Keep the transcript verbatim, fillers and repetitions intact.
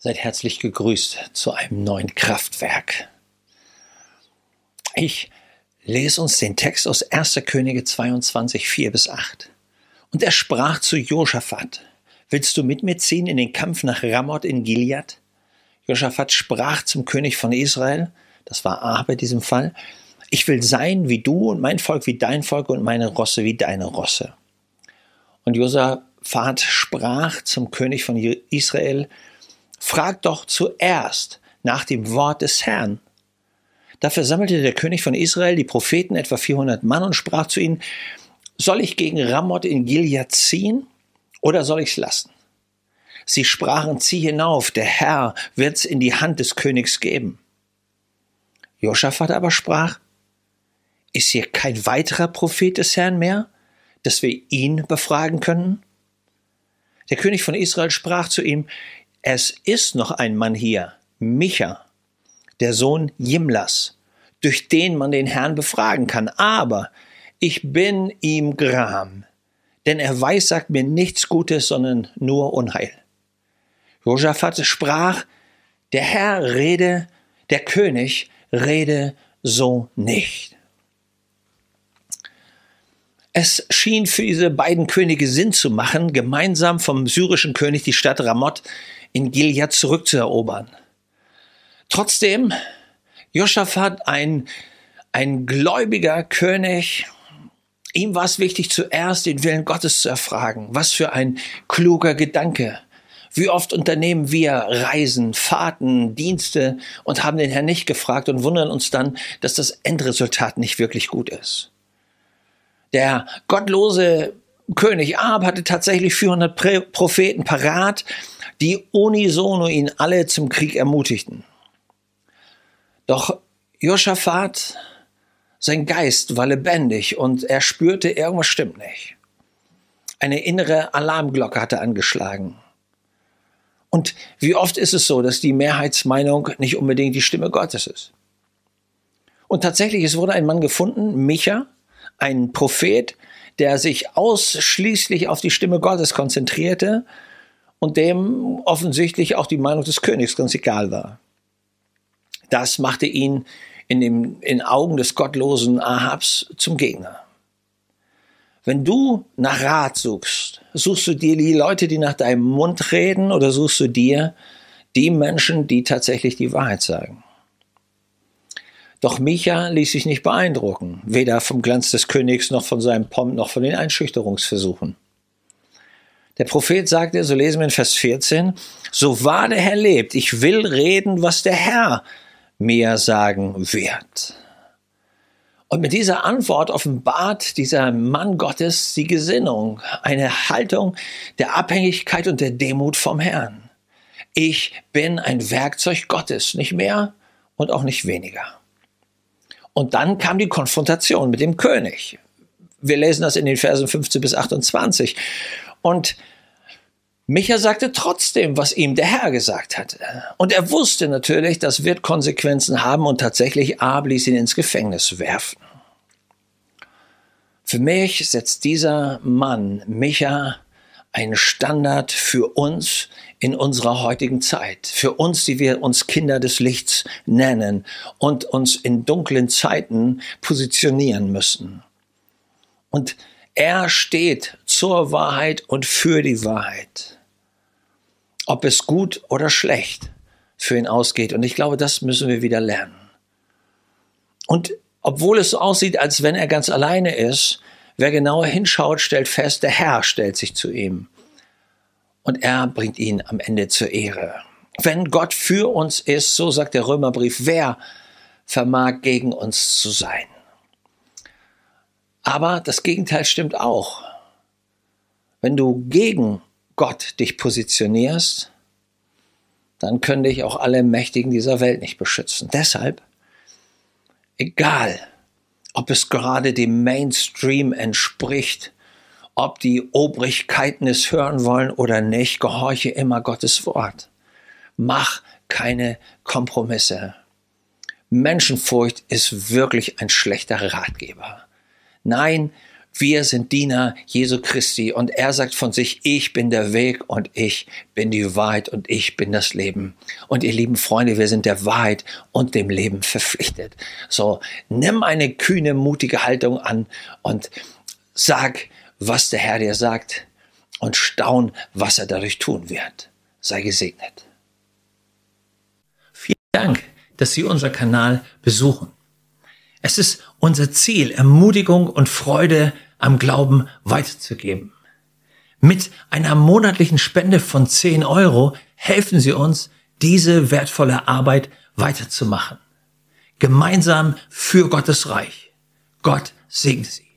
Seid herzlich gegrüßt zu einem neuen Kraftwerk. Ich lese uns den Text aus erster Könige zweiundzwanzig, vier bis acht. Und er sprach zu Josaphat: Willst du mit mir ziehen in den Kampf nach Ramoth in Gilead? Josaphat sprach zum König von Israel, das war Ahab in diesem Fall: Ich will sein wie du und mein Volk wie dein Volk und meine Rosse wie deine Rosse. Und Josaphat sprach zum König von Israel: Frag doch zuerst nach dem Wort des Herrn. Da versammelte der König von Israel die Propheten, etwa vierhundert Mann, und sprach zu ihnen: Soll ich gegen Ramoth in Gilead ziehen oder soll ich's lassen? Sie sprachen: Zieh hinauf, der Herr wird's in die Hand des Königs geben. Josaphat aber sprach: Ist hier kein weiterer Prophet des Herrn mehr, dass wir ihn befragen können? Der König von Israel sprach zu ihm: Es ist noch ein Mann hier, Micha, der Sohn Jimlas, durch den man den Herrn befragen kann. Aber ich bin ihm gram, denn er weissagt mir nichts Gutes, sondern nur Unheil. Josaphat sprach: Der Herr rede, der König rede so nicht. Es schien für diese beiden Könige Sinn zu machen, gemeinsam vom syrischen König die Stadt Ramoth in Gilead zurückzuerobern. Trotzdem, Josaphat, ein, ein gläubiger König, ihm war es wichtig, zuerst den Willen Gottes zu erfragen. Was für ein kluger Gedanke. Wie oft unternehmen wir Reisen, Fahrten, Dienste und haben den Herrn nicht gefragt und wundern uns dann, dass das Endresultat nicht wirklich gut ist. Der gottlose König Ahab hatte tatsächlich vierhundert Propheten parat, die unisono ihn alle zum Krieg ermutigten. Doch Josaphat, sein Geist war lebendig und er spürte, irgendwas stimmt nicht. Eine innere Alarmglocke hatte angeschlagen. Und wie oft ist es so, dass die Mehrheitsmeinung nicht unbedingt die Stimme Gottes ist? Und tatsächlich, es wurde ein Mann gefunden, Micha, ein Prophet, der sich ausschließlich auf die Stimme Gottes konzentrierte und dem offensichtlich auch die Meinung des Königs ganz egal war. Das machte ihn in den in Augen des gottlosen Ahabs zum Gegner. Wenn du nach Rat suchst, suchst du dir die Leute, die nach deinem Mund reden, oder suchst du dir die Menschen, die tatsächlich die Wahrheit sagen? Doch Micha ließ sich nicht beeindrucken, weder vom Glanz des Königs noch von seinem Pomp noch von den Einschüchterungsversuchen. Der Prophet sagte, so lesen wir in Vers vierzehn: So wahr der Herr lebt, ich will reden, was der Herr mir sagen wird. Und mit dieser Antwort offenbart dieser Mann Gottes die Gesinnung, eine Haltung der Abhängigkeit und der Demut vom Herrn. Ich bin ein Werkzeug Gottes, nicht mehr und auch nicht weniger. Und dann kam die Konfrontation mit dem König. Wir lesen das in den Versen fünfzehn bis achtundzwanzig. Und Micha sagte trotzdem, was ihm der Herr gesagt hatte. Und er wusste natürlich, das wird Konsequenzen haben, und tatsächlich Ahab ließ ihn ins Gefängnis werfen. Für mich setzt dieser Mann, Micha, einen Standard für uns in unserer heutigen Zeit. Für uns, die wir uns Kinder des Lichts nennen und uns in dunklen Zeiten positionieren müssen. Und er steht zur Wahrheit und für die Wahrheit. Ob es gut oder schlecht für ihn ausgeht. Und ich glaube, das müssen wir wieder lernen. Und obwohl es so aussieht, als wenn er ganz alleine ist, wer genauer hinschaut, stellt fest, der Herr stellt sich zu ihm. Und er bringt ihn am Ende zur Ehre. Wenn Gott für uns ist, so sagt der Römerbrief, wer vermag gegen uns zu sein? Aber das Gegenteil stimmt auch. Wenn du gegen Gott dich positionierst, dann können dich auch alle Mächtigen dieser Welt nicht beschützen. Deshalb, egal, ob es gerade dem Mainstream entspricht, ob die Obrigkeiten es hören wollen oder nicht, gehorche immer Gottes Wort. Mach keine Kompromisse. Menschenfurcht ist wirklich ein schlechter Ratgeber. Nein, Wir sind Diener Jesu Christi und er sagt von sich, ich bin der Weg und ich bin die Wahrheit und ich bin das Leben. Und ihr lieben Freunde, wir sind der Wahrheit und dem Leben verpflichtet. So, nimm eine kühne, mutige Haltung an und sag, was der Herr dir sagt und staun, was er dadurch tun wird. Sei gesegnet. Vielen Dank, dass Sie unseren Kanal besuchen. Es ist unser Ziel, Ermutigung und Freude am Glauben weiterzugeben. Mit einer monatlichen Spende von zehn Euro helfen Sie uns, diese wertvolle Arbeit weiterzumachen. Gemeinsam für Gottes Reich. Gott segne Sie.